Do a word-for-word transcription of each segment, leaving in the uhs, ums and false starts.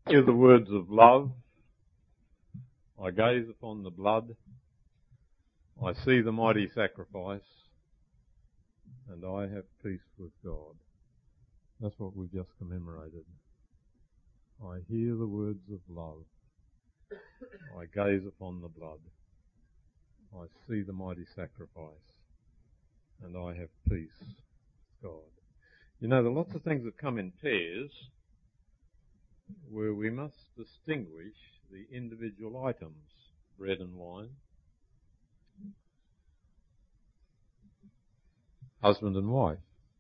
Hear the words of love. I gaze upon the blood. I see the mighty sacrifice. And I have peace with God. That's what we've just commemorated. I hear the words of love. I gaze upon the blood. I see the mighty sacrifice. And I have peace with God. You know, there are lots of things that come in pairs where we must distinguish the individual items, bread and wine, husband and wife,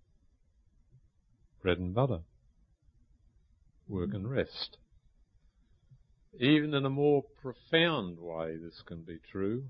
bread and butter, work and rest. Even in a more profound way this can be true.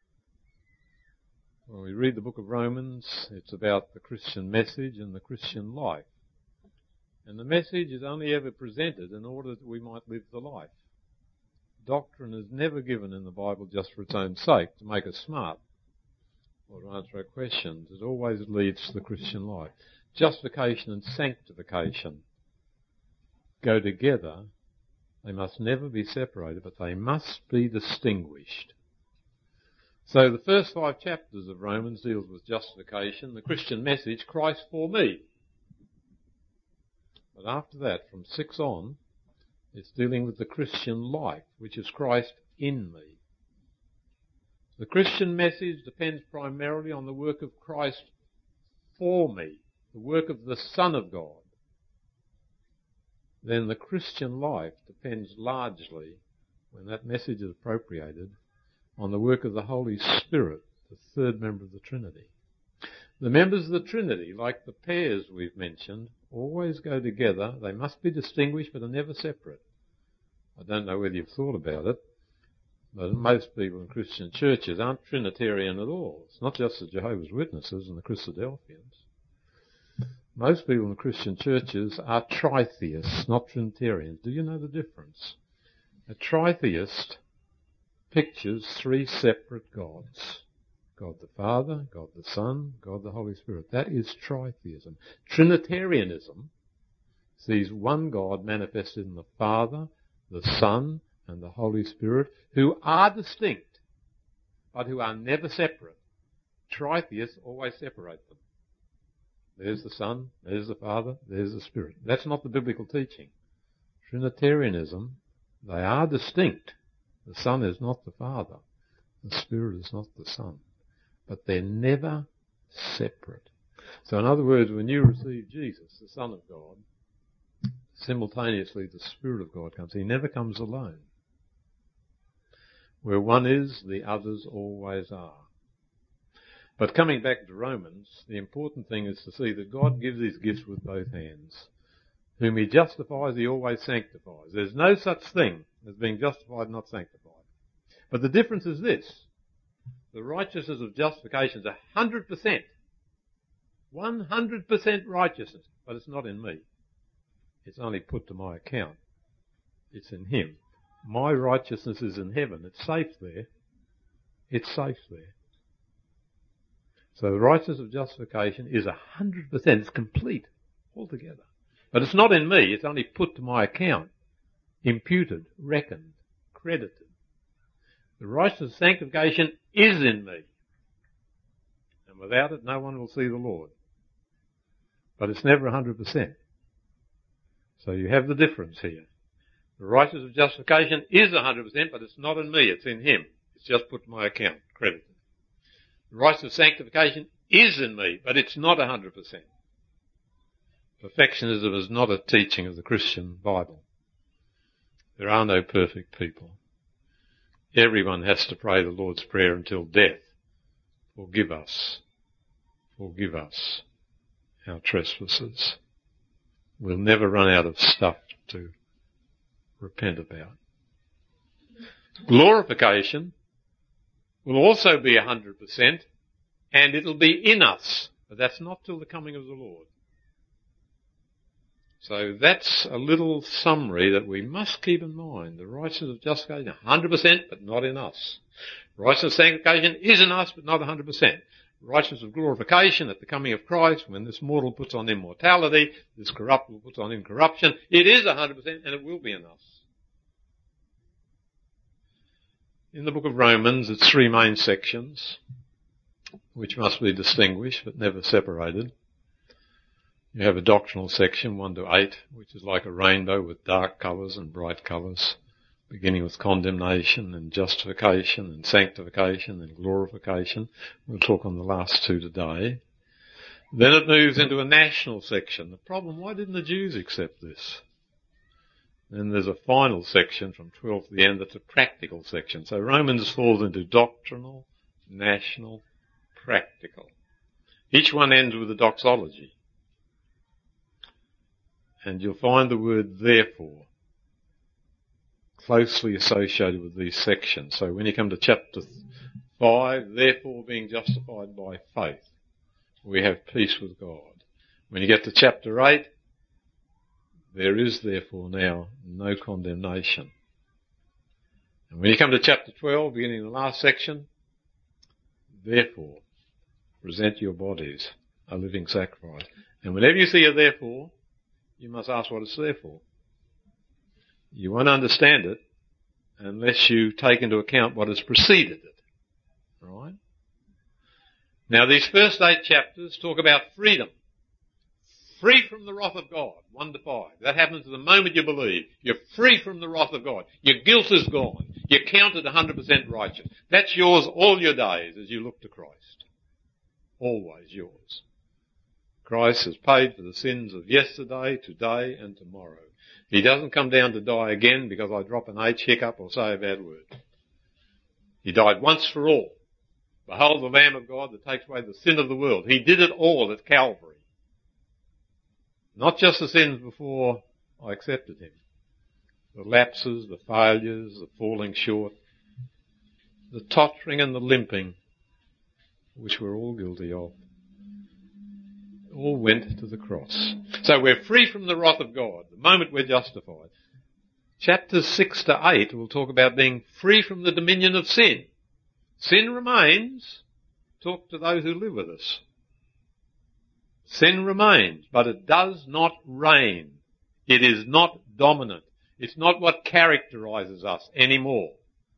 When we read the book of Romans, it's about the Christian message and the Christian life. And the message is only ever presented in order that we might live the life. Doctrine is never given in the Bible just for its own sake, to make us smart or to answer our questions. It always leads to the Christian life. Justification and sanctification go together. They must never be separated, but they must be distinguished. So the first five chapters of Romans deals with justification, the Christian message, Christ for me. But after that, from six on, it's dealing with the Christian life, which is Christ in me. The Christian message depends primarily on the work of Christ for me, the work of the Son of God. Then the Christian life depends largely, when that message is appropriated, on the work of the Holy Spirit, the third member of the Trinity. The members of the Trinity, like the pairs we've mentioned, always go together. They must be distinguished, but are never separate. I don't know whether you've thought about it, but most people in Christian churches aren't Trinitarian at all. It's not just the Jehovah's Witnesses and the Christadelphians. Most people in Christian churches are tritheists, not Trinitarians. Do you know the difference? A tritheist pictures three separate gods. God the Father, God the Son, God the Holy Spirit. That is tritheism. Trinitarianism sees one God manifested in the Father, the Son, and the Holy Spirit, who are distinct, but who are never separate. Tritheists always separate them. There's the Son, there's the Father, there's the Spirit. That's not the biblical teaching. Trinitarianism, they are distinct. The Son is not the Father. The Spirit is not the Son. But they're never separate. So in other words, when you receive Jesus, the Son of God, simultaneously the Spirit of God comes. He never comes alone. Where one is, the others always are. But coming back to Romans, the important thing is to see that God gives his gifts with both hands. Whom he justifies, he always sanctifies. There's no such thing as being justified and not sanctified. But the difference is this. The righteousness of justification is one hundred percent. one hundred percent righteousness. But it's not in me. It's only put to my account. It's in him. My righteousness is in heaven. It's safe there. It's safe there. So the righteousness of justification is one hundred percent. It's complete altogether. But it's not in me. It's only put to my account. Imputed, reckoned, credited. The righteousness of sanctification is in me. And without it, no one will see the Lord. But it's never one hundred percent. So you have the difference here. The righteousness of justification is one hundred percent, but it's not in me. It's in him. It's just put to my account, credited. The righteousness of sanctification is in me, but it's not one hundred percent. Perfectionism is not a teaching of the Christian Bible. There are no perfect people. Everyone has to pray the Lord's Prayer until death. Forgive us. Forgive us our trespasses. We'll never run out of stuff to repent about. Glorification will also be one hundred percent, and it'll be in us. But that's not till the coming of the Lord. So that's a little summary that we must keep in mind. The righteousness of justification, one hundred percent, but not in us. Righteousness of sanctification is in us, but not one hundred percent. Righteousness of glorification at the coming of Christ, when this mortal puts on immortality, this corruptible puts on incorruption, it is one hundred percent and it will be in us. in the book of Romans, it's three main sections, which must be distinguished but never separated. You have a doctrinal section, one to eight, which is like a rainbow with dark colours and bright colours, beginning with condemnation and justification and sanctification and glorification. We'll talk on the last two today. Then it moves into a national section. The problem, why didn't the Jews accept this? Then there's a final section from twelve to the end that's a practical section. So Romans falls into doctrinal, national, practical. Each one ends with a doxology. And you'll find the word therefore closely associated with these sections. So when you come to chapter five, therefore being justified by faith, we have peace with God. When you get to chapter eight, there is therefore now no condemnation. And when you come to chapter twelve, beginning in the last section, therefore present your bodies a living sacrifice. And whenever you see a therefore, you must ask what it's there for. You won't understand it unless you take into account what has preceded it. Right? Now these first eight chapters talk about freedom. Free from the wrath of God, one to five. That happens the moment you believe. You're free from the wrath of God. Your guilt is gone. You're counted one hundred percent righteous. That's yours all your days as you look to Christ. Always yours. Christ has paid for the sins of yesterday, today and tomorrow. He doesn't come down to die again because I drop an H hiccup or say a bad word. He died once for all. Behold the Lamb of God that takes away the sin of the world. He did it all at Calvary. Not just the sins before I accepted him. The lapses, the failures, the falling short, the tottering and the limping, which we're all guilty of, all went to the cross. So we're free from the wrath of God the moment we're justified. Chapters six to eight will talk about being free from the dominion of sin. Sin remains. Talk to those who live with us. Sin remains, but it does not reign. It is not dominant. It's not what characterizes us anymore.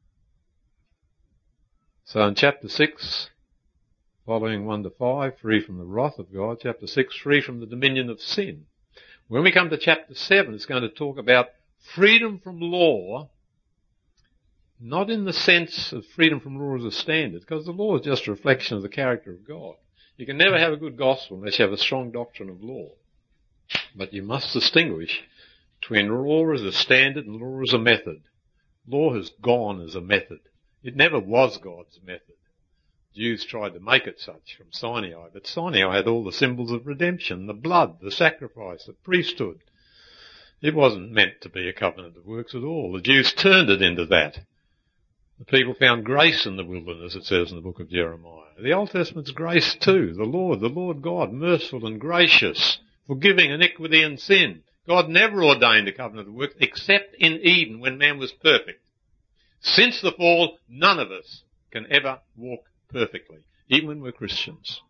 So in chapter six, following one to five, free from the wrath of God. Chapter six, free from the dominion of sin. When we come to chapter seven, it's going to talk about freedom from law, not in the sense of freedom from law as a standard, because the law is just a reflection of the character of God. You can never have a good gospel unless you have a strong doctrine of law. But you must distinguish between law as a standard and law as a method. Law has gone as a method. It never was God's method. Jews tried to make it such from Sinai, but Sinai had all the symbols of redemption, the blood, the sacrifice, the priesthood. It wasn't meant to be a covenant of works at all. The Jews turned it into that. The people found grace in the wilderness, it says in the book of Jeremiah. The Old Testament's grace too. The Lord, the Lord God, merciful and gracious, forgiving iniquity and sin. God never ordained a covenant of works except in Eden when man was perfect. Since the fall, none of us can ever walk perfectly, even when we're Christians.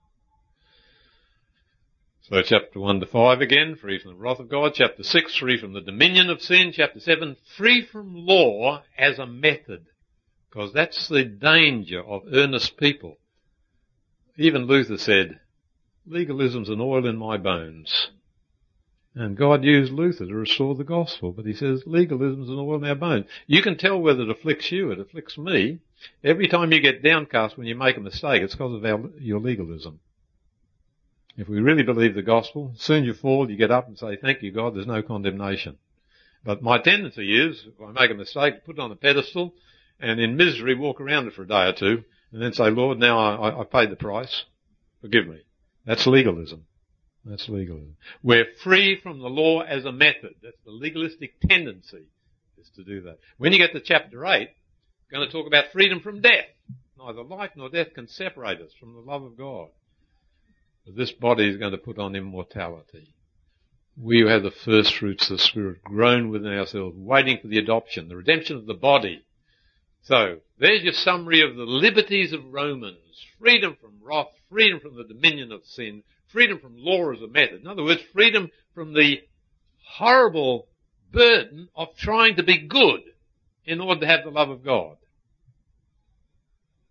So chapter one to five again, free from the wrath of God. Chapter six, free from the dominion of sin. Chapter seven, free from law as a method. Because that's the danger of earnest people. Even Luther said, legalism's an oil in my bones. And God used Luther to restore the gospel, but he says legalism's an oil in our bones. You can tell whether it afflicts you, it afflicts me. Every time you get downcast when you make a mistake, it's because of our, your legalism. If we really believe the gospel, as soon as you fall, you get up and say, thank you, God, there's no condemnation. But my tendency is, if I make a mistake, put it on a pedestal, and in misery walk around it for a day or two, and then say, Lord, now I, I paid the price. Forgive me. That's legalism. That's legalism. We're free from the law as a method. That's the legalistic tendency, is to do that. When you get to chapter eight, it's going to talk about freedom from death. Neither life nor death can separate us from the love of God. But this body is going to put on immortality. We who have the first fruits of the Spirit grown within ourselves, waiting for the adoption, the redemption of the body. So, there's your summary of the liberties of Romans. Freedom from wrath, freedom from the dominion of sin, freedom from law as a method. In other words, freedom from the horrible burden of trying to be good in order to have the love of God.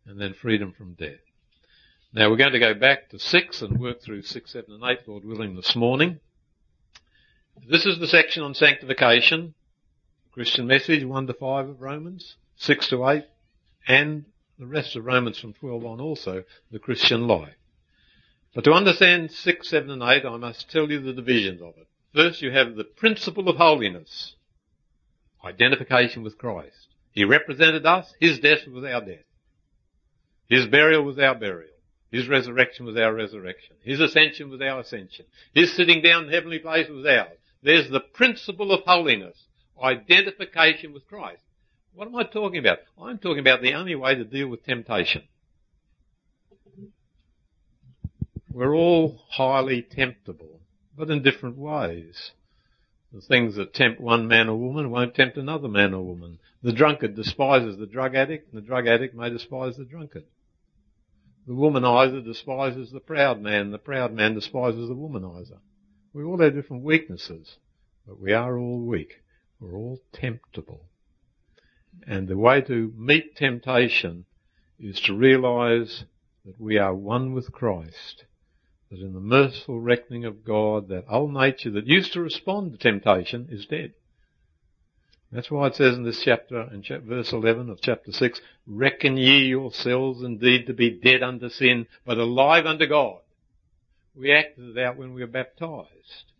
and then freedom from death. Now we're going to go back to six and work through six, seven and eight, Lord willing, this morning. This is the section on sanctification, Christian message, one to five of Romans, six to eight, and the rest of Romans from twelve on also, the Christian life. But to understand six, seven and eight, I must tell you the divisions of it. First, you have the principle of holiness, identification with Christ. He represented us, his death was our death. His burial was our burial. His resurrection was our resurrection. His ascension was our ascension. His sitting down in heavenly place was ours. There's the principle of holiness, identification with Christ. What am I talking about? I'm talking about the only way to deal with temptation. We're all highly temptable, but in different ways. The things that tempt one man or woman won't tempt another man or woman. The drunkard despises the drug addict, and the drug addict may despise the drunkard. The womanizer despises the proud man, the proud man despises the womanizer. We all have different weaknesses, but we are all weak. We're all temptable. And the way to meet temptation is to realize that we are one with Christ, that in the merciful reckoning of God, that old nature that used to respond to temptation is dead. That's why it says in this chapter, in verse eleven of chapter six, reckon ye yourselves indeed to be dead unto sin, but alive unto God. We acted it out when we were baptized.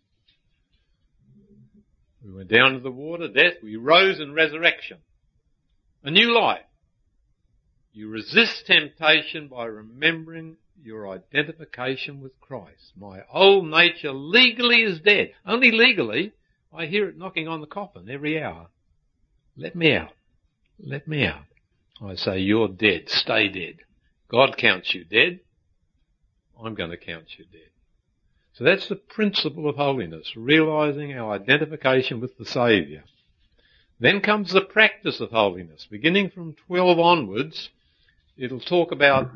We went down to the water, death, we rose in resurrection. A new life. You resist temptation by remembering your identification with Christ. My old nature legally is dead. Only legally. I hear it knocking on the coffin every hour. Let me out. Let me out. I say, you're dead. Stay dead. God counts you dead. I'm going to count you dead. So that's the principle of holiness, realizing our identification with the Saviour. Then comes the practice of holiness. Beginning from twelve onwards, it'll talk about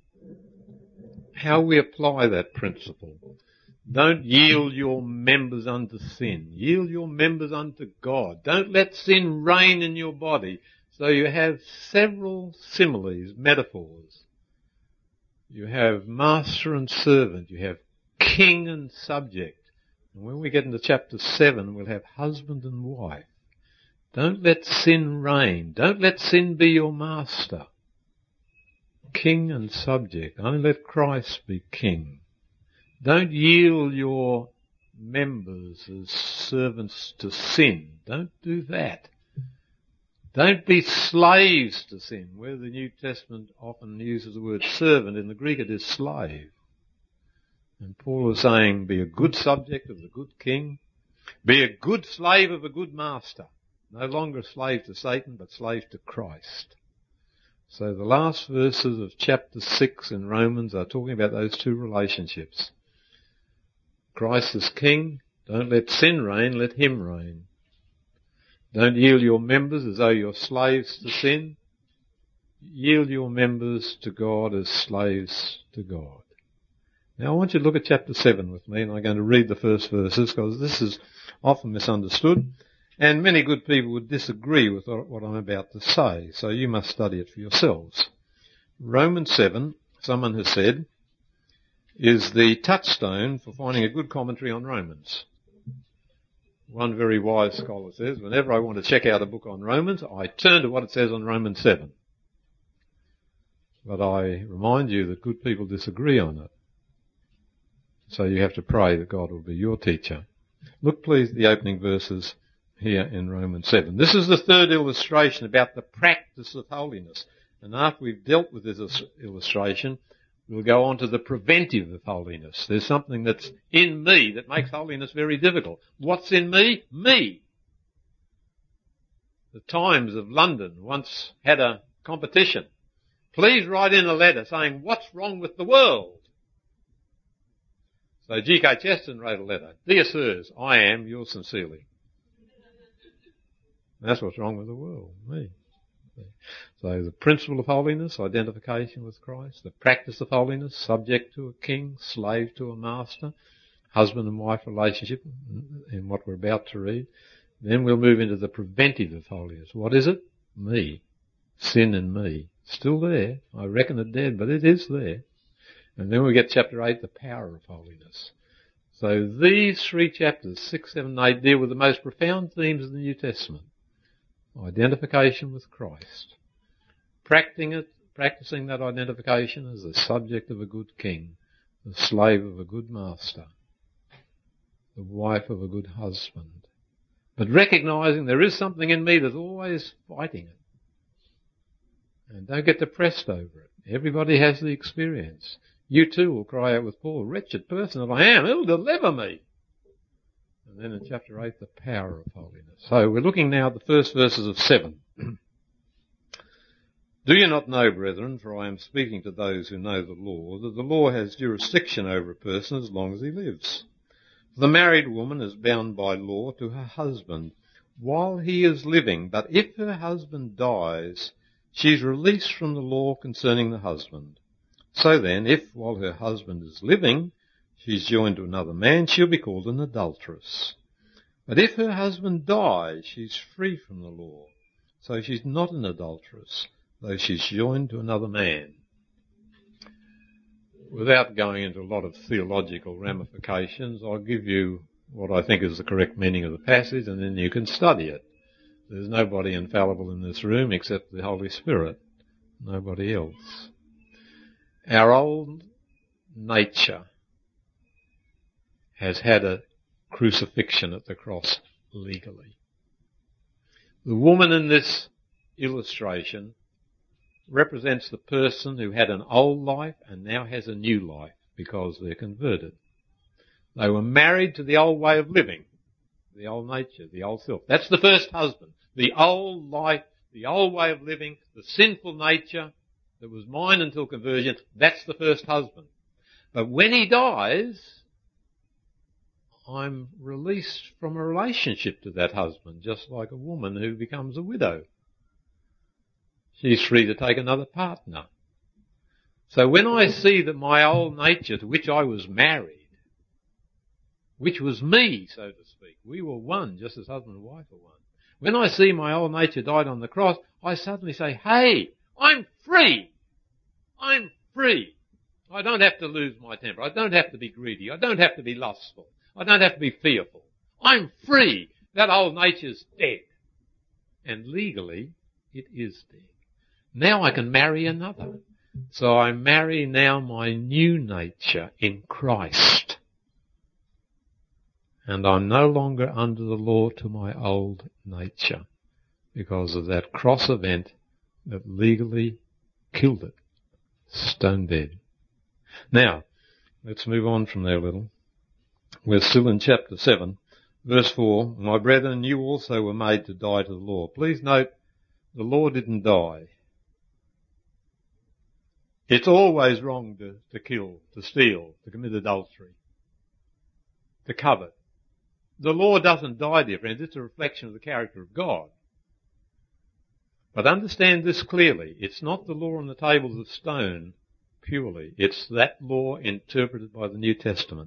how we apply that principle. Don't yield your members unto sin. Yield your members unto God. Don't let sin reign in your body. So you have several similes, metaphors. You have master and servant. You have king and subject. And when we get into chapter seven, we'll have husband and wife. Don't let sin reign. Don't let sin be your master. King and subject. Only let Christ be king. Don't yield your members as servants to sin. Don't do that. Don't be slaves to sin, where the New Testament often uses the word servant. In the Greek it is slave. And Paul is saying, be a good subject of the good king. Be a good slave of a good master. No longer a slave to Satan, but slave to Christ. So the last verses of chapter six in Romans are talking about those two relationships. Christ is king. Don't let sin reign, let him reign. Don't yield your members as though you're slaves to sin. Yield your members to God as slaves to God. Now I want you to look at chapter seven with me, and I'm going to read the first verses because this is often misunderstood, and many good people would disagree with what I'm about to say, so you must study it for yourselves. Romans seven, someone has said, is the touchstone for finding a good commentary on Romans. One very wise scholar says, whenever I want to check out a book on Romans, I turn to what it says on Romans seven. But I remind you that good people disagree on it. So you have to pray that God will be your teacher. Look please at the opening verses here in Romans seven. This is the third illustration about the practice of holiness. And after we've dealt with this illustration, we'll go on to the preventive of holiness. There's something that's in me that makes holiness very difficult. What's in me? Me. The Times of London once had a competition. Please write in a letter saying, what's wrong with the world? So G K Chesterton wrote a letter. Dear sirs, I am yours sincerely. That's what's wrong with the world, me. So the principle of holiness, identification with Christ, the practice of holiness, subject to a king, slave to a master, husband and wife relationship in what we're about to read. Then we'll move into the preventive of holiness. What is it? Me. Sin in me. Still there. I reckon it dead, but it is there. And then we get chapter eight, the power of holiness. So these three chapters, six, seven, eight, deal with the most profound themes of the New Testament. Identification with Christ. Practicing it, practicing that identification as the subject of a good king, the slave of a good master, the wife of a good husband. But recognizing there is something in me that's always fighting it. And don't get depressed over it. Everybody has the experience. You too will cry out with Paul, wretched person that I am, who'll deliver me? And then in chapter eight, the power of holiness. So we're looking now at the first verses of seven. Do you not know, brethren, for I am speaking to those who know the law, that the law has jurisdiction over a person as long as he lives? The married woman is bound by law to her husband while he is living, but if her husband dies, she is released from the law concerning the husband. So then, if while her husband is living, she is joined to another man, she'll be called an adulteress. But if her husband dies, she's free from the law. So she's not an adulteress, though she's joined to another man. Without going into a lot of theological ramifications, I'll give you what I think is the correct meaning of the passage, and then you can study it. There's nobody infallible in this room except the Holy Spirit. Nobody else. Our old nature has had a crucifixion at the cross legally. The woman in this illustration represents the person who had an old life and now has a new life because they're converted. They were married to the old way of living, the old nature, the old self. That's the first husband. The old life, the old way of living, the sinful nature that was mine until conversion, that's the first husband. But when he dies, I'm released from a relationship to that husband, just like a woman who becomes a widow. She's free to take another partner. So when I see that my old nature to which I was married, which was me, so to speak, we were one, just as husband and wife are one. When I see my old nature died on the cross, I suddenly say, hey, I'm free. I'm free. I don't have to lose my temper. I don't have to be greedy. I don't have to be lustful. I don't have to be fearful. I'm free. That old nature's dead. And legally, it is dead. Now I can marry another. So I marry now my new nature in Christ. And I'm no longer under the law to my old nature because of that cross event that legally killed it. Stone dead. Now, let's move on from there a little. We're still in chapter seven, verse four. My brethren, you also were made to die to the law. Please note, the law didn't die. It's always wrong to, to kill, to steal, to commit adultery, to covet. The law doesn't die, dear friends. It's a reflection of the character of God. But understand this clearly. It's not the law on the tables of stone purely. It's that law interpreted by the New Testament.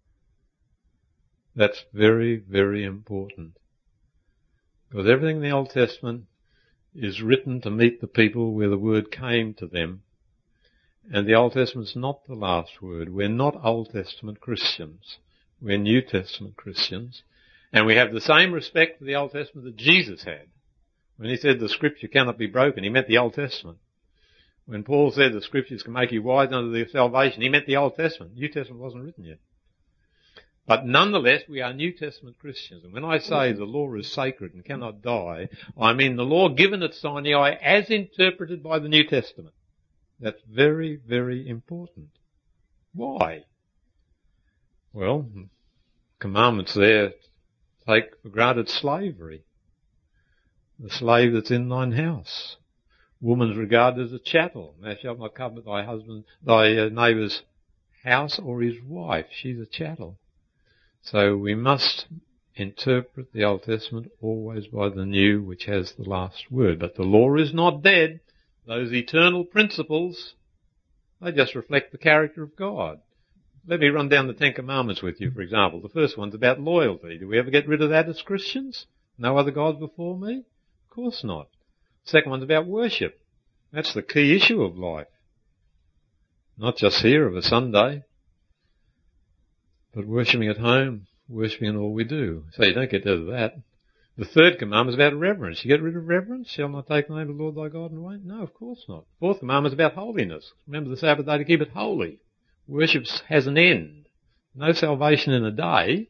That's very, very important. Because everything in the Old Testament is written to meet the people where the word came to them. And the Old Testament's not the last word. We're not Old Testament Christians. We're New Testament Christians. And we have the same respect for the Old Testament that Jesus had. When he said the Scripture cannot be broken, he meant the Old Testament. When Paul said the Scriptures can make you wise unto the salvation, he meant the Old Testament. New Testament wasn't written yet. But nonetheless, we are New Testament Christians. And when I say the law is sacred and cannot die, I mean the law given at Sinai as interpreted by the New Testament. That's very, very important. Why? Well, commandments there take for granted slavery. The slave that's in thine house. Woman's regarded as a chattel. Thou shalt not covet thy husband, thy uh, neighbour's house or his wife. She's a chattel. So we must interpret the Old Testament always by the New, which has the last word. But the law is not dead. Those eternal principles, they just reflect the character of God. Let me run down the Ten Commandments with you, for example. The first one's about loyalty. Do we ever get rid of that as Christians? No other gods before me? Of course not. The second one's about worship. That's the key issue of life. Not just here of a Sunday, but worshipping at home, worshipping in all we do. So you don't get rid of that. The third commandment is about reverence. You get rid of reverence? Shall not take the name of the Lord thy God in vain? No, of course not. Fourth commandment is about holiness. Remember the Sabbath day to keep it holy. Worship has an end. No salvation in a day.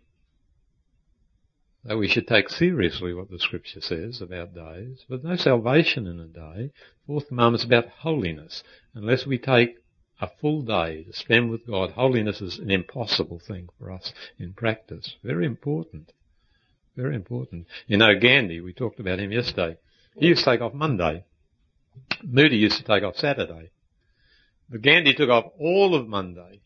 Though we should take seriously what the scripture says about days, but no salvation in a day. Fourth commandment is about holiness. Unless we take a full day to spend with God, holiness is an impossible thing for us in practice. Very important. Very important. You know, Gandhi, we talked about him yesterday. He used to take off Monday. Moody used to take off Saturday. But Gandhi took off all of Monday.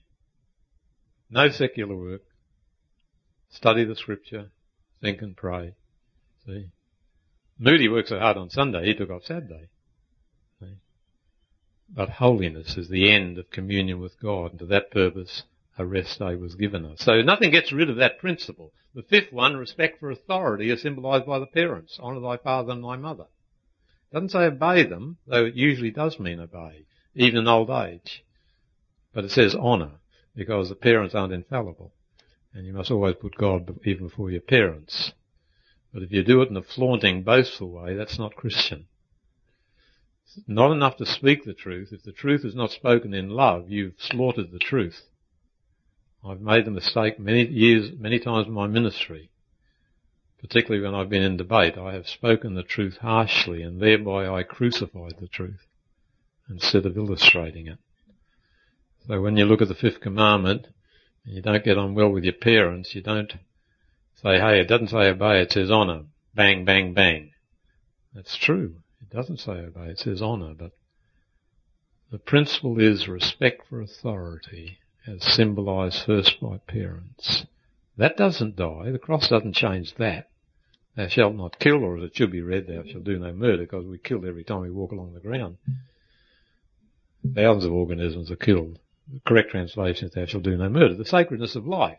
No secular work. Study the scripture. Think and pray. See? Moody works so hard on Sunday, he took off Saturday. See? But holiness is the end of communion with God, and to that purpose a rest day was given us. So nothing gets rid of that principle. The fifth one, respect for authority, is symbolised by the parents. Honour thy father and thy mother. It doesn't say obey them, though it usually does mean obey, even in old age. But it says honour, because the parents aren't infallible. And you must always put God even before your parents. But if you do it in a flaunting, boastful way, that's not Christian. It's not enough to speak the truth. If the truth is not spoken in love, you've slaughtered the truth. I've made the mistake many years, many times in my ministry, particularly when I've been in debate. I have spoken the truth harshly, and thereby I crucified the truth instead of illustrating it. So when you look at the fifth commandment, and you don't get on well with your parents, you don't say, hey, it doesn't say obey, it says honour. Bang, bang, bang. That's true. It doesn't say obey, it says honour, but the principle is respect for authority, as symbolised first by parents. That doesn't die. The cross doesn't change that. Thou shalt not kill, or as it should be read, thou shalt do no murder, because we kill every time we walk along the ground. Thousands of organisms are killed. The correct translation is thou shalt do no murder. The sacredness of life.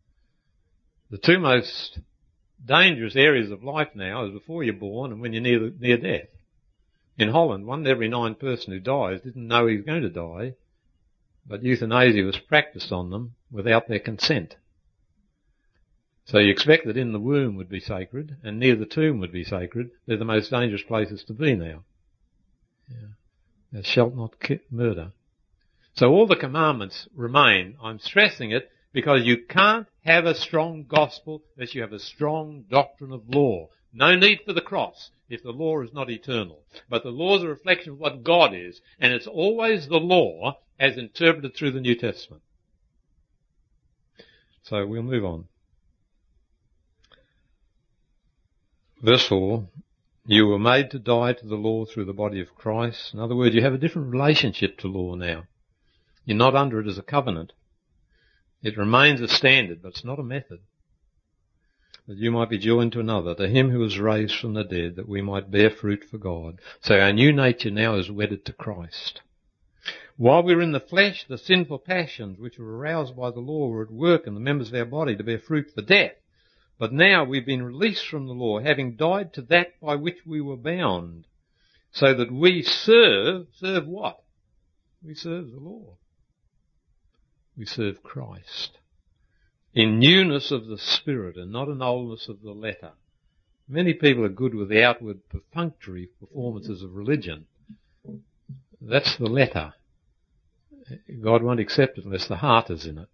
The two most dangerous areas of life now is before you're born and when you're near, near death. In Holland, one in every nine person who dies didn't know he was going to die, but euthanasia was practiced on them without their consent. So you expect that in the womb would be sacred and near the tomb would be sacred. They're the most dangerous places to be now. Yeah. Thou shalt not murder. So all the commandments remain. I'm stressing it because you can't have a strong gospel unless you have a strong doctrine of law. No need for the cross if the law is not eternal. But the law is a reflection of what God is, and it's always the law as interpreted through the New Testament. So we'll move on. Verse four, you were made to die to the law through the body of Christ. In other words, you have a different relationship to law now. You're not under it as a covenant. It remains a standard, but it's not a method. That you might be joined to another, to him who was raised from the dead, that we might bear fruit for God. So our new nature now is wedded to Christ. While we were in the flesh, the sinful passions which were aroused by the law were at work in the members of our body to bear fruit for death. But now we've been released from the law, having died to that by which we were bound, so that we serve, serve what? We serve the law. We serve Christ. In newness of the spirit and not in oldness of the letter. Many people are good with the outward perfunctory performances of religion. That's the letter. God won't accept it unless the heart is in it.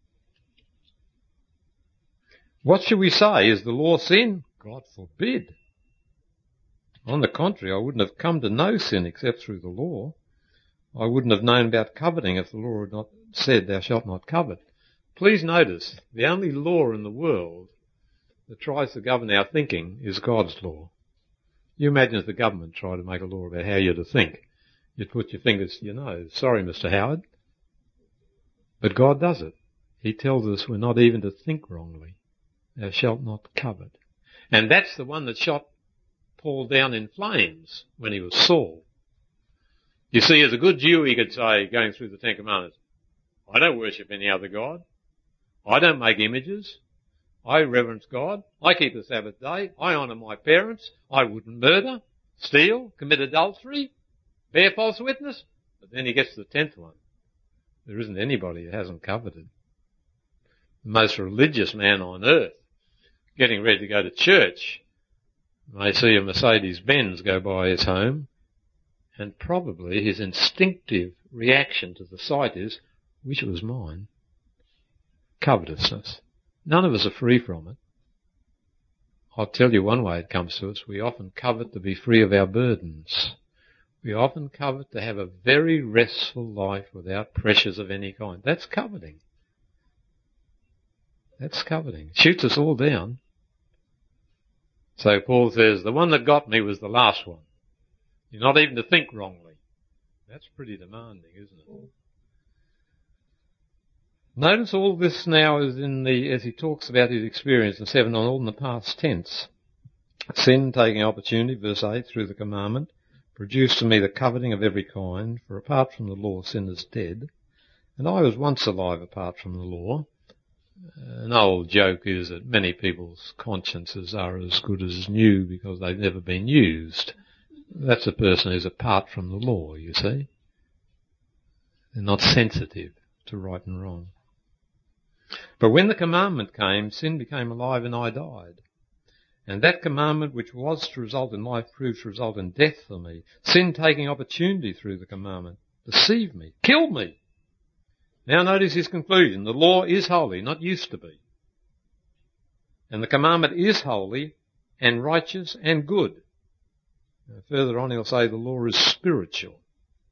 What should we say? Is the law sin? God forbid. On the contrary, I wouldn't have come to know sin except through the law. I wouldn't have known about coveting if the law had not said, thou shalt not covet. Please notice, the only law in the world that tries to govern our thinking is God's law. You imagine if the government tried to make a law about how you're to think. You'd put your fingers to your nose. Sorry, Mister Howard. But God does it. He tells us we're not even to think wrongly. Thou shalt not covet. And that's the one that shot Paul down in flames when he was Saul. You see, as a good Jew, he could say, going through the Ten Commandments, I don't worship any other God. I don't make images. I reverence God. I keep the Sabbath day. I honour my parents. I wouldn't murder, steal, commit adultery. bear false witness. But then he gets to the tenth one. There isn't anybody who hasn't coveted. The most religious man on earth, getting ready to go to church, may see a Mercedes-Benz go by his home, and probably his instinctive reaction to the sight is, wish it was mine. Covetousness. None of us are free from it. I'll tell you one way it comes to us. We often covet to be free of our burdens. We often covet to have a very restful life without pressures of any kind. That's coveting. That's coveting. Shoots us all down. So Paul says, the one that got me was the last one. You're not even to think wrongly. That's pretty demanding, isn't it? Notice all this now is in the, as he talks about his experience in seven, all in the past tense. Sin, taking opportunity, verse eight, through the commandment, produced to me the coveting of every kind, for apart from the law, sin is dead. And I was once alive apart from the law. An old joke is that many people's consciences are as good as new because they've never been used. That's a person who's apart from the law, you see. They're not sensitive to right and wrong. But when the commandment came, sin became alive and I died. And that commandment which was to result in life proved to result in death for me. Sin, taking opportunity through the commandment, deceived me, killed me. Now notice his conclusion. The law is holy, not used to be. And the commandment is holy and righteous and good. Now, further on he'll say the law is spiritual.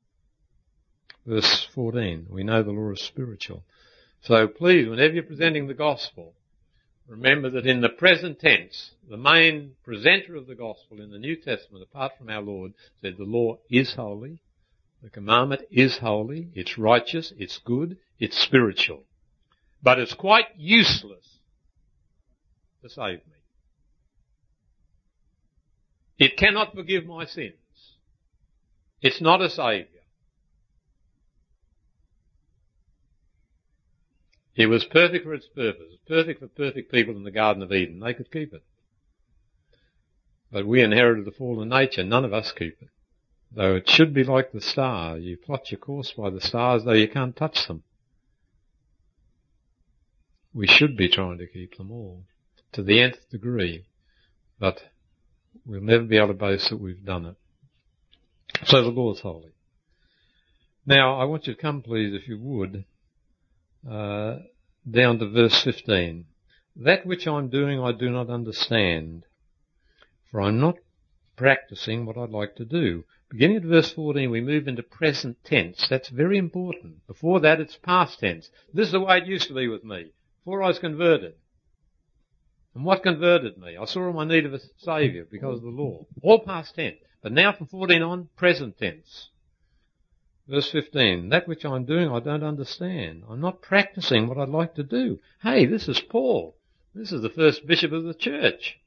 Verse fourteen, we know the law is spiritual. So please, whenever you're presenting the gospel, remember that in the present tense, the main presenter of the gospel in the New Testament, apart from our Lord, said the law is holy, the commandment is holy, it's righteous, it's good, it's spiritual. But it's quite useless to save me. It cannot forgive my sins. It's not a saviour. It was perfect for its purpose, perfect for perfect people in the Garden of Eden. They could keep it. But we inherited the fallen nature. None of us keep it. Though it should be like the star. You plot your course by the stars, though you can't touch them. We should be trying to keep them all, to the nth degree. But we'll never be able to boast that we've done it. So the law is holy. Now, I want you to come, please, if you would, Uh, down to verse fifteen. That which I'm doing I do not understand, for I'm not practicing what I'd like to do. Beginning at verse fourteen, we move into present tense. That's very important. Before that, it's past tense. This is the way it used to be with me, before I was converted. And what converted me? I saw my need of a saviour because of the law. All past tense. But now from fourteen on, present tense. Verse fifteen, that which I'm doing I don't understand. I'm not practicing what I'd like to do. Hey, this is Paul. This is the first bishop of the church.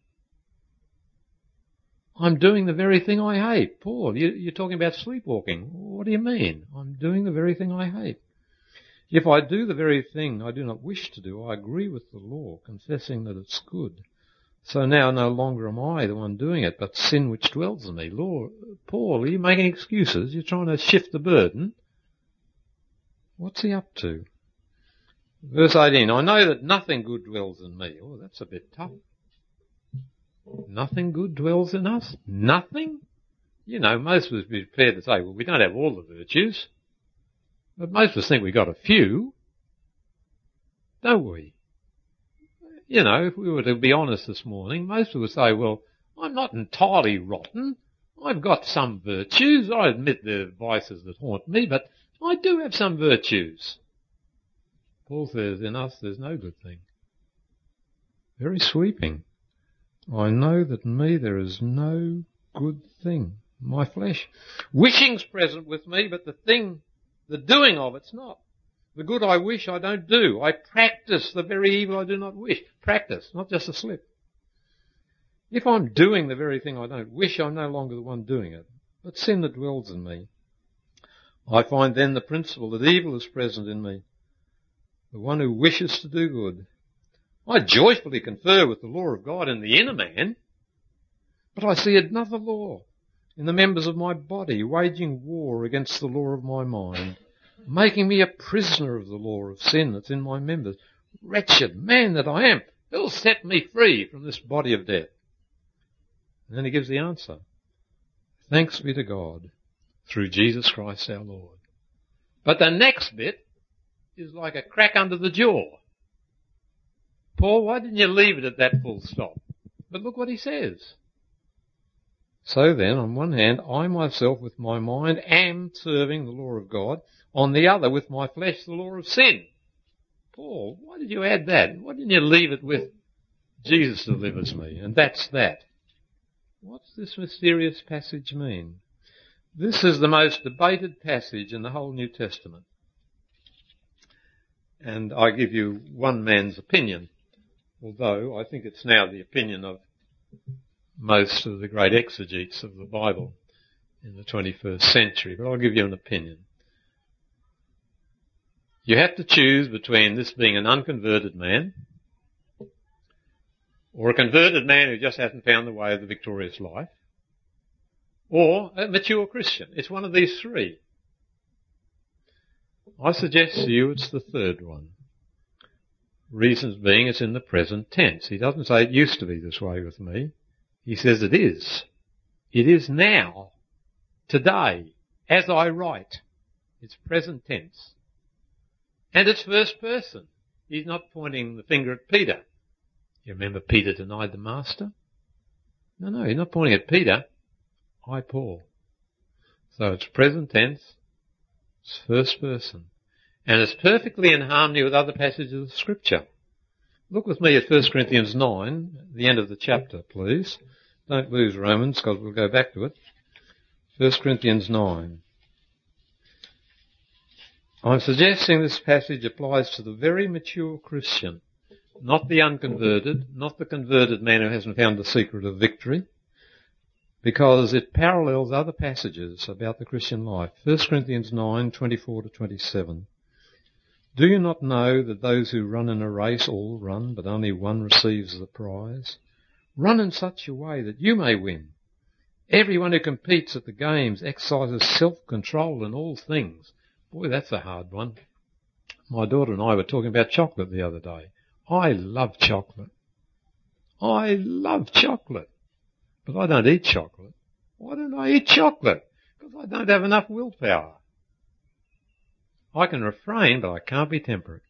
I'm doing the very thing I hate. Paul, you, you're talking about sleepwalking. What do you mean? I'm doing the very thing I hate. If I do the very thing I do not wish to do, I agree with the law, confessing that it's good. So now no longer am I the one doing it, but sin which dwells in me. Lord, Paul, are you making excuses? You're trying to shift the burden. What's he up to? Verse eighteen, I know that nothing good dwells in me. Oh, that's a bit tough. Nothing good dwells in us? Nothing? You know, most of us would be prepared to say, well, we don't have all the virtues. But most of us think we've got a few. Don't we? You know, if we were to be honest this morning, most of us say, well, I'm not entirely rotten. I've got some virtues. I admit there are vices that haunt me, but I do have some virtues. Paul says, in us there's no good thing. Very sweeping. I know that in me there is no good thing. My flesh. Wishing's present with me, but the thing, the doing of it's not. The good I wish I don't do. I practice the very evil I do not wish. Practice, not just a slip. If I'm doing the very thing I don't wish, I'm no longer the one doing it, but sin that dwells in me. I find then the principle that evil is present in me, the one who wishes to do good. I joyfully confer with the law of God in the inner man, but I see another law, in the members of my body, waging war against the law of my mind, making me a prisoner of the law of sin that's in my members. Wretched man that I am, who'll set me free from this body of death? And then he gives the answer. Thanks be to God through Jesus Christ our Lord. But the next bit is like a crack under the jaw. Paul, why didn't you leave it at that full stop? But look what he says. So then, on one hand, I myself with my mind am serving the law of God. On the other, with my flesh, the law of sin. Paul, why did you add that? Why didn't you leave it with Jesus delivers me? And that's that. What's this mysterious passage mean? This is the most debated passage in the whole New Testament. And I give you one man's opinion, although I think it's now the opinion of most of the great exegetes of the Bible in the twenty-first century, but I'll give you an opinion. You have to choose between this being an unconverted man or a converted man who just hasn't found the way of the victorious life, or a mature Christian. It's one of these three. I suggest to you it's the third one. Reasons being it's in the present tense. He doesn't say it used to be this way with me. He says it is. It is now, today, as I write. It's present tense. And it's first person. He's not pointing the finger at Peter. You remember Peter denied the master? No, no, he's not pointing at Peter. I, Paul. So it's present tense. It's first person. And it's perfectly in harmony with other passages of Scripture. Look with me at First Corinthians nine, the end of the chapter, please. Don't lose Romans, because we'll go back to it. First Corinthians nine. I'm suggesting this passage applies to the very mature Christian, not the unconverted, not the converted man who hasn't found the secret of victory, because it parallels other passages about the Christian life. First Corinthians nine, twenty-four to twenty-seven. Do you not know that those who run in a race all run, but only one receives the prize? Run in such a way that you may win. Everyone who competes at the games exercises self-control in all things. Boy, that's a hard one. My daughter and I were talking about chocolate the other day. I love chocolate. I love chocolate. But I don't eat chocolate. Why don't I eat chocolate? Because I don't have enough willpower. I can refrain, but I can't be temperate.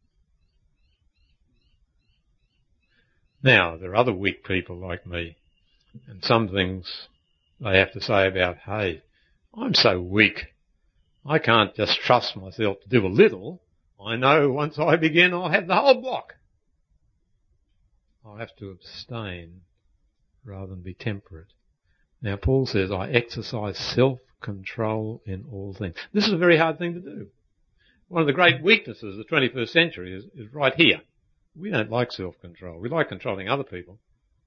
Now, there are other weak people like me, and some things they have to say about, hey, I'm so weak. I can't just trust myself to do a little. I know once I begin, I'll have the whole block. I'll have to abstain rather than be temperate. Now, Paul says, I exercise self-control in all things. This is a very hard thing to do. One of the great weaknesses of the twenty-first century is, is right here. We don't like self-control. We like controlling other people.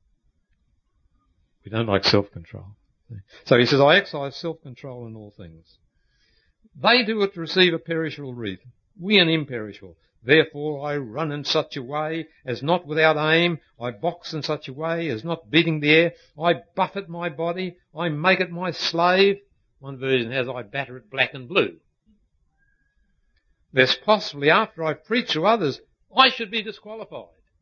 We don't like self-control. So he says, I exercise self-control in all things. They do it to receive a perishable wreath, we an imperishable. Therefore I run in such a way as not without aim. I box in such a way as not beating the air. I buffet my body. I make it my slave. One version has, I batter it black and blue. Lest possibly after I preach to others, I should be disqualified.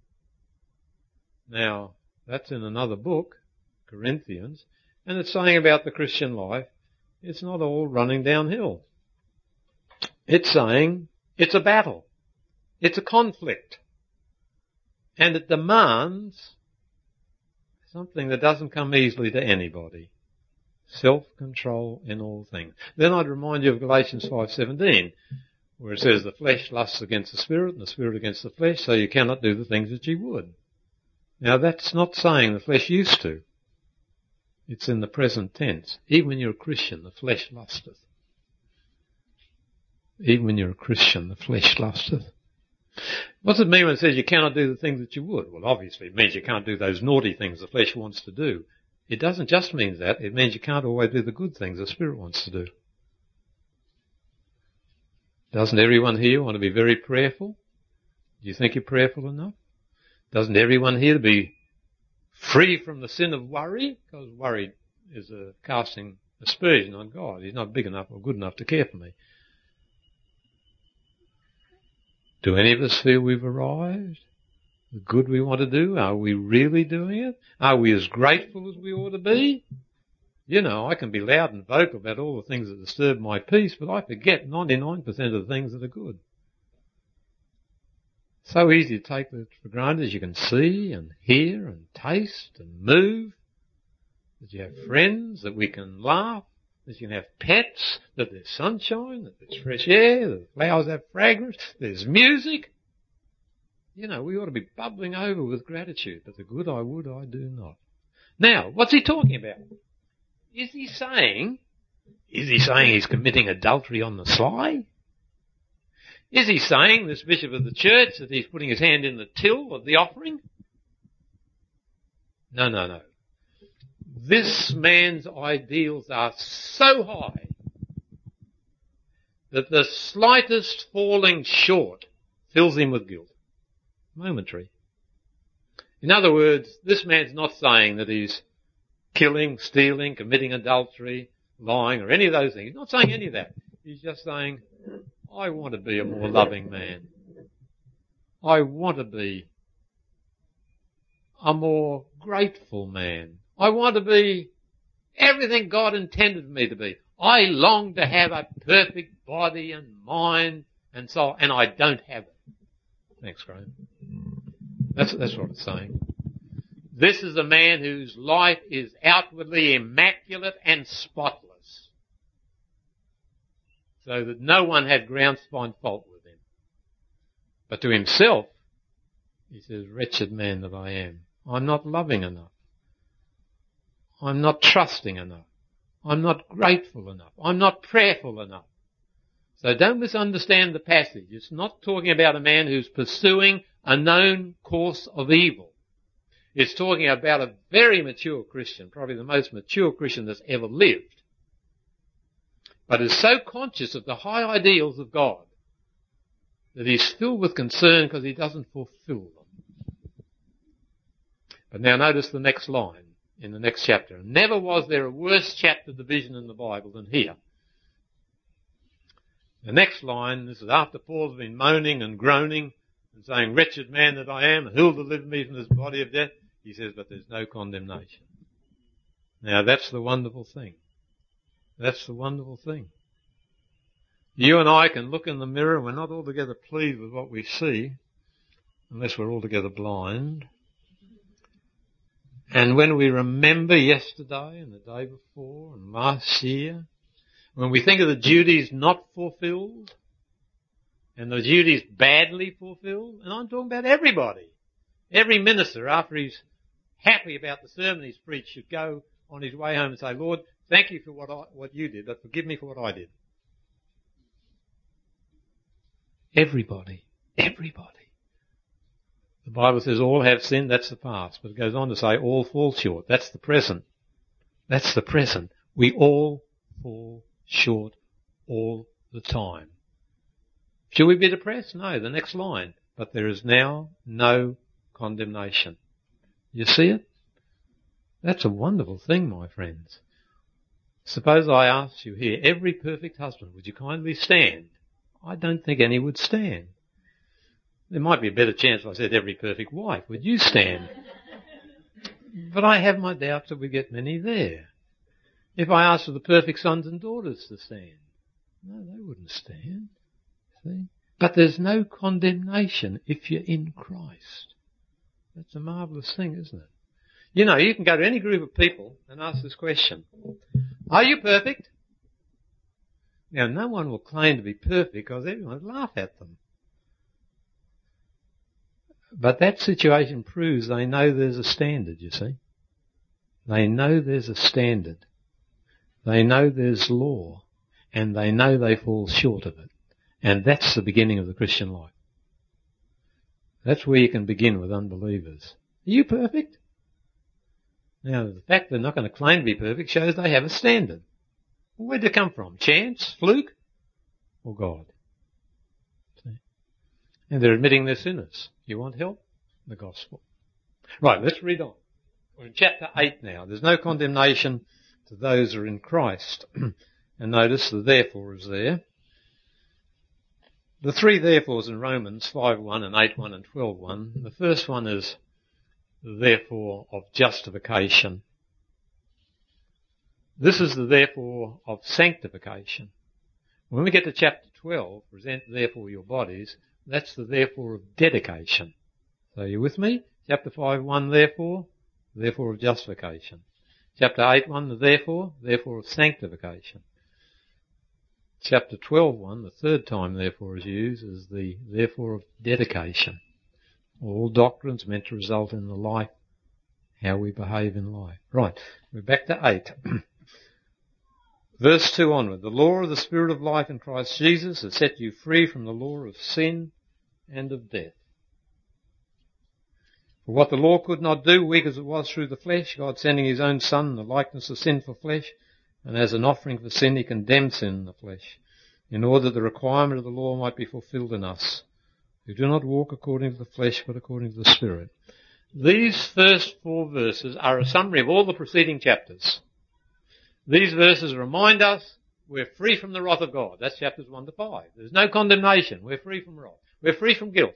Now, that's in another book, Corinthians, and it's saying about the Christian life, it's not all running downhill. It's saying it's a battle. It's a conflict. And it demands something that doesn't come easily to anybody. Self-control in all things. Then I'd remind you of Galatians five seventeen, where it says the flesh lusts against the spirit and the spirit against the flesh, so you cannot do the things that you would. Now that's not saying the flesh used to. It's in the present tense. Even when you're a Christian, the flesh lusteth. Even when you're a Christian, the flesh lusteth. What's it mean when it says you cannot do the things that you would? Well, obviously it means you can't do those naughty things the flesh wants to do. It doesn't just mean that. It means you can't always do the good things the Spirit wants to do. Doesn't everyone here want to be very prayerful? Do you think you're prayerful enough? Doesn't everyone here be free from the sin of worry? Because worry is a casting aspersion on God. He's not big enough or good enough to care for me. Do any of us feel we've arrived? The good we want to do? Are we really doing it? Are we as grateful as we ought to be? You know, I can be loud and vocal about all the things that disturb my peace, but I forget ninety-nine percent of the things that are good. So easy to take it for granted, as you can see and hear and taste and move, that you have friends, that we can laugh, that you can have pets, that there's sunshine, that there's fresh air, that the flowers have fragrance, there's music. You know, we ought to be bubbling over with gratitude, but the good I would, I do not. Now, what's he talking about? Is he saying, is he saying he's committing adultery on the sly? Is he saying, this bishop of the church, that he's putting his hand in the till of the offering? No, no, no. This man's ideals are so high that the slightest falling short fills him with guilt. Momentary. In other words, this man's not saying that he's killing, stealing, committing adultery, lying, or any of those things. He's not saying any of that. He's just saying, I want to be a more loving man. I want to be a more grateful man. I want to be everything God intended me to be. I long to have a perfect body and mind and so on, and I don't have it. Thanks, Graham. That's, that's what it's saying. This is a man whose life is outwardly immaculate and spotless, so that no one had grounds to find fault with him. But to himself, he says, wretched man that I am. I'm not loving enough. I'm not trusting enough. I'm not grateful enough. I'm not prayerful enough. So don't misunderstand the passage. It's not talking about a man who's pursuing a known course of evil. It's talking about a very mature Christian, probably the most mature Christian that's ever lived, but is so conscious of the high ideals of God that he's filled with concern because he doesn't fulfill them. But now notice the next line in the next chapter. Never was there a worse chapter division in the Bible than here. The next line, this is after Paul's been moaning and groaning and saying, wretched man that I am, who'll deliver me from this body of death? He says, but there's no condemnation. Now that's the wonderful thing. That's the wonderful thing. You and I can look in the mirror and we're not altogether pleased with what we see, unless we're altogether blind. And when we remember yesterday and the day before and last year, when we think of the duties not fulfilled and the duties badly fulfilled, and I'm talking about everybody, every minister after he's happy about the sermon he's preached should go on his way home and say, Lord, thank you for what I, what you did, but forgive me for what I did. Everybody, everybody. The Bible says all have sinned, that's the past, but it goes on to say all fall short. That's the present. That's the present. We all fall short all the time. Should we be depressed? No, the next line. But there is now no condemnation. You see it? That's a wonderful thing, my friends. Suppose I asked you here, every perfect husband, would you kindly stand? I don't think any would stand. There might be a better chance if I said every perfect wife. Would you stand? But I have my doubts that we get many there. If I asked for the perfect sons and daughters to stand, no, they wouldn't stand. See? But there's no condemnation if you're in Christ. That's a marvellous thing, isn't it? You know, you can go to any group of people and ask this question. Are you perfect? Now, no one will claim to be perfect because everyone will laugh at them. But that situation proves they know there's a standard, you see. They know there's a standard. They know there's law. And they know they fall short of it. And that's the beginning of the Christian life. That's where you can begin with unbelievers. Are you perfect? Now, the fact they're not going to claim to be perfect shows they have a standard. Well, where'd it come from? Chance? Fluke? Or God? See? And they're admitting they're sinners. You want help? The gospel. Right, let's read on. We're in chapter eight now. There's no condemnation to those who are in Christ. And notice the therefore is there. The three therefores in Romans five one and eight one and twelve one. The first one is the therefore of justification. This is the therefore of sanctification. When we get to chapter twelve, present therefore your bodies, that's the therefore of dedication. So are you with me? Chapter five one, therefore, therefore of justification. Chapter eight one, the therefore, therefore of sanctification. Chapter twelve one, the third time therefore is used, is the therefore of dedication. All doctrines meant to result in the life, how we behave in life. Right, we're back to eight. Verse two onward. The law of the Spirit of life in Christ Jesus has set you free from the law of sin and of death. For what the law could not do, weak as it was through the flesh, God sending his own Son in the likeness of sinful flesh, and as an offering for sin he condemned sin in the flesh, in order that the requirement of the law might be fulfilled in us, who do not walk according to the flesh but according to the Spirit. These first four verses are a summary of all the preceding chapters. These verses remind us we're free from the wrath of God. That's chapters one to five. There's no condemnation. We're free from wrath. We're free from guilt.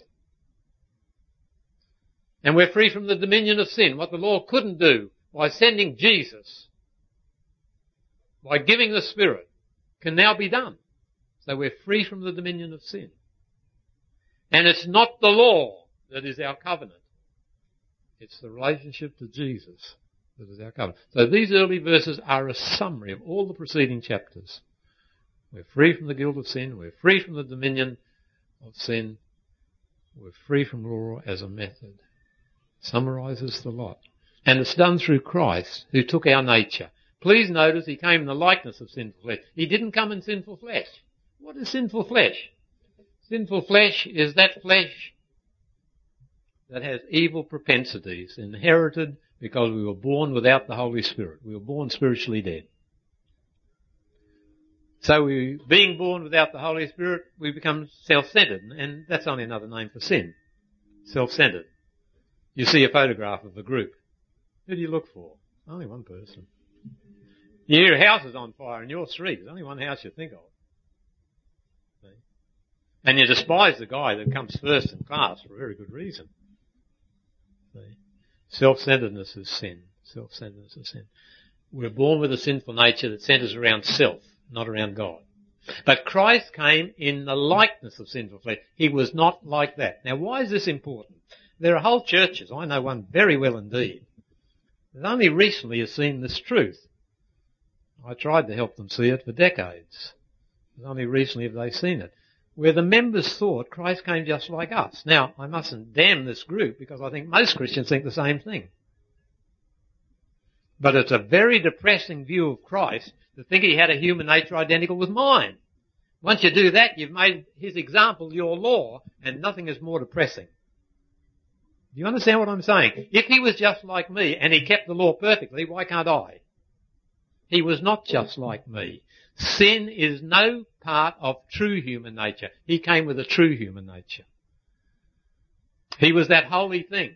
And we're free from the dominion of sin. What the law couldn't do by sending Jesus, by giving the Spirit, can now be done. So we're free from the dominion of sin. And it's not the law that is our covenant. It's the relationship to Jesus that is our covenant. So these early verses are a summary of all the preceding chapters. We're free from the guilt of sin. We're free from the dominion of sin. We're free from law as a method. Summarizes the lot. And it's done through Christ, who took our nature. Please notice he came in the likeness of sinful flesh. He didn't come in sinful flesh. What is sinful flesh? Sinful flesh is that flesh that has evil propensities, inherited because we were born without the Holy Spirit. We were born spiritually dead. So we, being born without the Holy Spirit, we become self-centered, and that's only another name for sin. Self-centered. You see a photograph of a group. Who do you look for? Only one person. You hear a house is on fire in your street. There's only one house you think of. See? And you despise the guy that comes first in class for a very good reason. See? Self-centeredness is sin. Self-centeredness is sin. We're born with a sinful nature that centers around self, not around God. But Christ came in the likeness of sinful flesh. He was not like that. Now, why is this important? There are whole churches, I know one very well indeed, that only recently have seen this truth. I tried to help them see it for decades. But only recently have they seen it. Where the members thought Christ came just like us. Now, I mustn't damn this group because I think most Christians think the same thing. But it's a very depressing view of Christ to think he had a human nature identical with mine. Once you do that, you've made his example your law, and nothing is more depressing. Do you understand what I'm saying? If he was just like me and he kept the law perfectly, why can't I? He was not just like me. Sin is no part of true human nature. He came with a true human nature. He was that holy thing.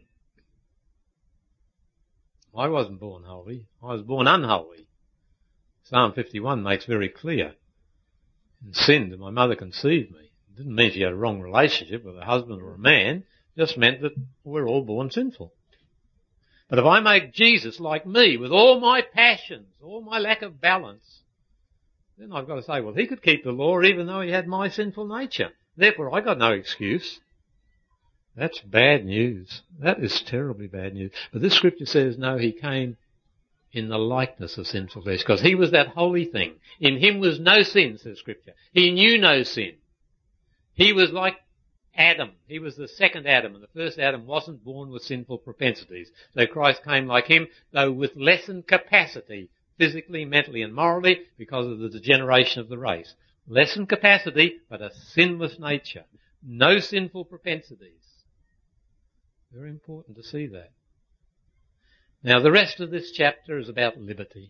I wasn't born holy. I was born unholy. Psalm fifty-one makes very clear. And sinned, and my mother conceived me. It didn't mean she had a wrong relationship with a husband or a man. Just meant that we're all born sinful. But if I make Jesus like me with all my passions, all my lack of balance, then I've got to say, well, he could keep the law even though he had my sinful nature. Therefore, I got no excuse. That's bad news. That is terribly bad news. But this scripture says, no, he came in the likeness of sinful flesh, because he was that holy thing. In him was no sin, says scripture. He knew no sin. He was like Adam. He was the second Adam, and the first Adam wasn't born with sinful propensities. So Christ came like him, though with lessened capacity, physically, mentally and morally, because of the degeneration of the race. Lessened capacity, but a sinless nature. No sinful propensities. Very important to see that. Now the rest of this chapter is about liberty.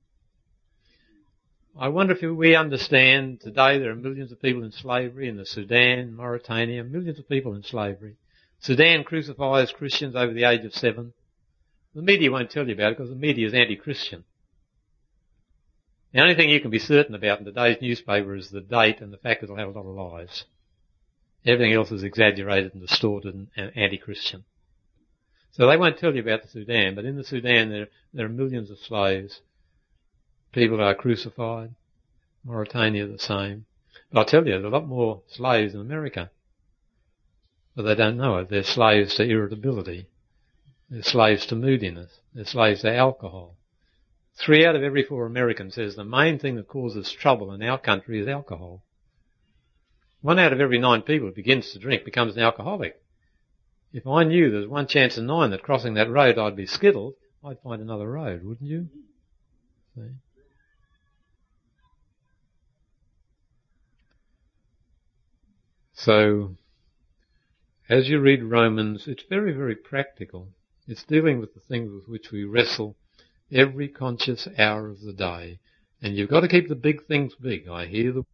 I wonder if we understand today there are millions of people in slavery in the Sudan, Mauritania, millions of people in slavery. Sudan crucifies Christians over the age of seven. The media won't tell you about it because the media is anti-Christian. The only thing you can be certain about in today's newspaper is the date and the fact that it'll have a lot of lies. Everything else is exaggerated and distorted and, and anti-Christian. So they won't tell you about the Sudan, but in the Sudan there, there are millions of slaves. People are crucified. Mauritania the same. But I'll tell you, there are a lot more slaves in America. But they don't know it. They're slaves to irritability. They're slaves to moodiness. They're slaves to alcohol. Three out of every four Americans says the main thing that causes trouble in our country is alcohol. One out of every nine people who begins to drink becomes an alcoholic. If I knew there's one chance in nine that crossing that road I'd be skittled, I'd find another road, wouldn't you? See? So, as you read Romans, it's very, very practical. It's dealing with the things with which we wrestle every conscious hour of the day. And you've got to keep the big things big. I hear the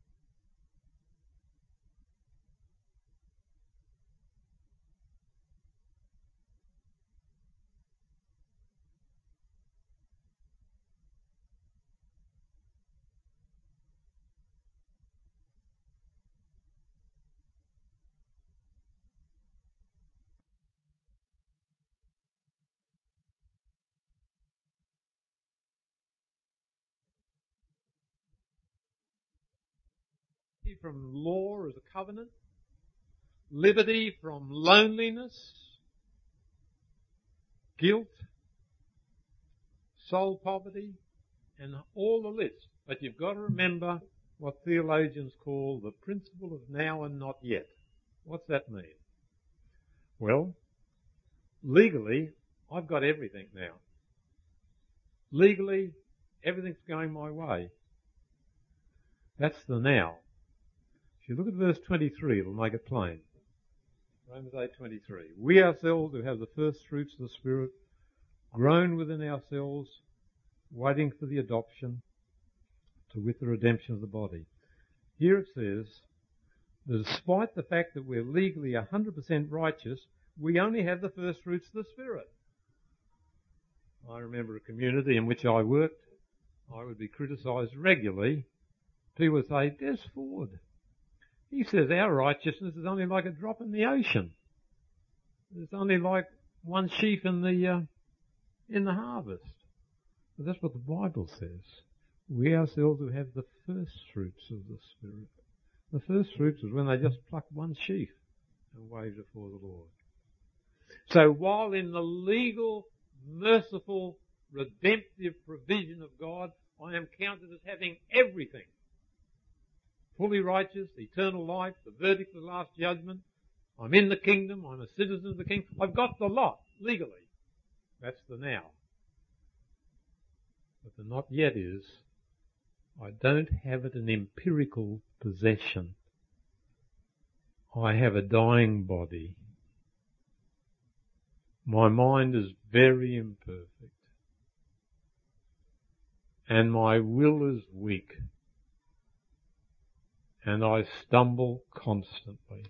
from law as a covenant, liberty from loneliness, guilt, soul poverty, and all the list. But you've got to remember what theologians call the principle of now and not yet. What's that mean? Well, legally, I've got everything now. Legally, everything's going my way. That's the now. If you look at verse twenty-three, it'll make it plain. Romans eight twenty-three. We ourselves who have the first fruits of the Spirit groan within ourselves, waiting for the adoption, to wit the redemption of the body. Here it says that despite the fact that we're legally one hundred percent righteous, we only have the first fruits of the Spirit. I remember a community in which I worked. I would be criticised regularly. People would say, Des Ford, he says our righteousness is only like a drop in the ocean. It's only like one sheaf in the uh, in the harvest. But that's what the Bible says. We ourselves who have the first fruits of the Spirit. The first fruits is when they just pluck one sheaf and wave it before the Lord. So while in the legal, merciful, redemptive provision of God, I am counted as having everything. Fully righteous, eternal life, the verdict of the last judgment. I'm in the kingdom, I'm a citizen of the kingdom. I've got the lot, legally. That's the now. But the not yet is, I don't have it in empirical possession. I have a dying body. My mind is very imperfect. And my will is weak. And I stumble constantly.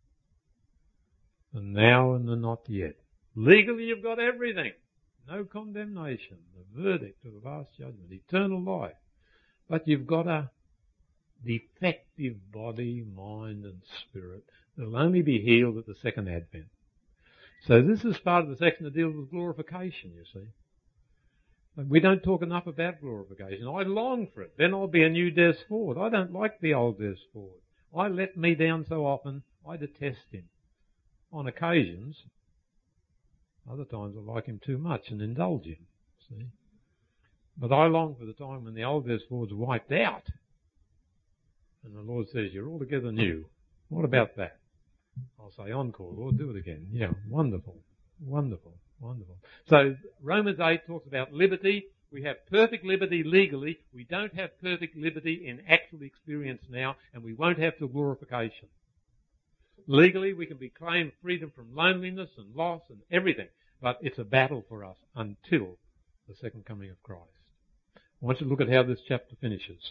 The now and the not yet. Legally you've got everything. No condemnation, the verdict of the last judgment, eternal life. But you've got a defective body, mind and spirit that will only be healed at the second advent. So this is part of the section that deals with glorification, you see. We don't talk enough about glorification. I long for it. Then I'll be a new Des Ford. I don't like the old Des Ford. I let me down so often, I detest him. On occasions, other times I like him too much and indulge him, see. But I long for the time when the old Des Ford's wiped out. And the Lord says, you're altogether new. What about that? I'll say, encore, Lord, do it again. Yeah, wonderful, wonderful. Wonderful. So Romans eight talks about liberty. We have perfect liberty legally. We don't have perfect liberty in actual experience now, and we won't have till glorification. Legally, we can be claimed freedom from loneliness and loss and everything, but it's a battle for us until the second coming of Christ. I want you to look at how this chapter finishes.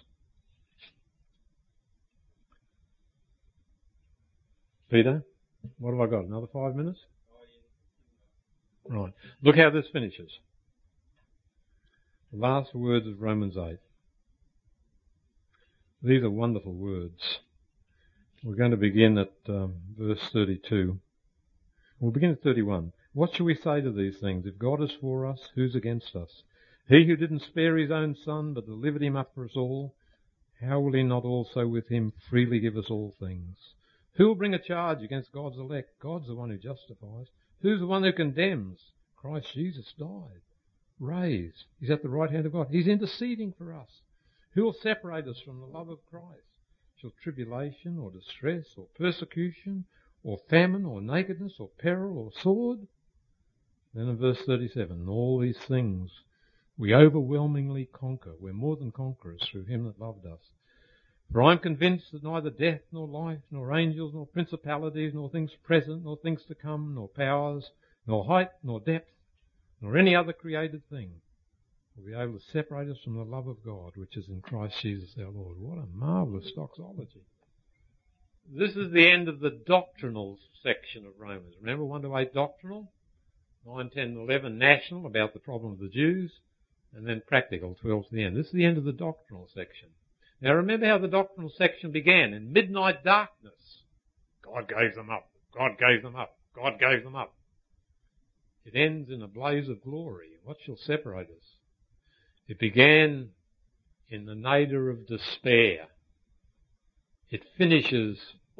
Peter, what have I got? Another five minutes? Right. Look how this finishes. The last words of Romans eight. These are wonderful words. We're going to begin at um, verse thirty-two. We'll begin at thirty-one. What shall we say to these things? If God is for us, who's against us? He who didn't spare his own son, but delivered him up for us all, how will he not also with him freely give us all things? Who will bring a charge against God's elect? God's the one who justifies. Who's the one who condemns? Christ Jesus died, raised. He's at the right hand of God. He's interceding for us. Who will separate us from the love of Christ? Shall tribulation or distress or persecution or famine or nakedness or peril or sword? Then in verse thirty-seven, all these things we overwhelmingly conquer. We're more than conquerors through him that loved us. For I am convinced that neither death nor life, nor angels, nor principalities, nor things present, nor things to come, nor powers, nor height, nor depth, nor any other created thing will be able to separate us from the love of God, which is in Christ Jesus our Lord. What a marvellous doxology. This is the end of the doctrinal section of Romans. Remember one to eight doctrinal, nine, ten, eleven national about the problem of the Jews, and then practical, twelve to the end. This is the end of the doctrinal section. Now remember how the doctrinal section began. In midnight darkness, God gave them up. God gave them up. God gave them up. It ends in a blaze of glory. What shall separate us? It began in the nadir of despair. It finishes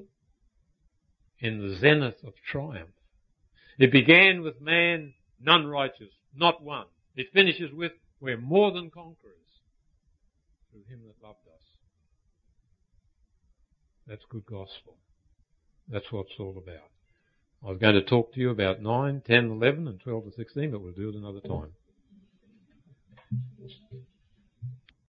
in the zenith of triumph. It began with man, none righteous, not one. It finishes with, we're more than conquerors through him that loved us. That's good gospel. That's what it's all about. I was going to talk to you about nine, ten, eleven and twelve to sixteen, but we'll do it another time.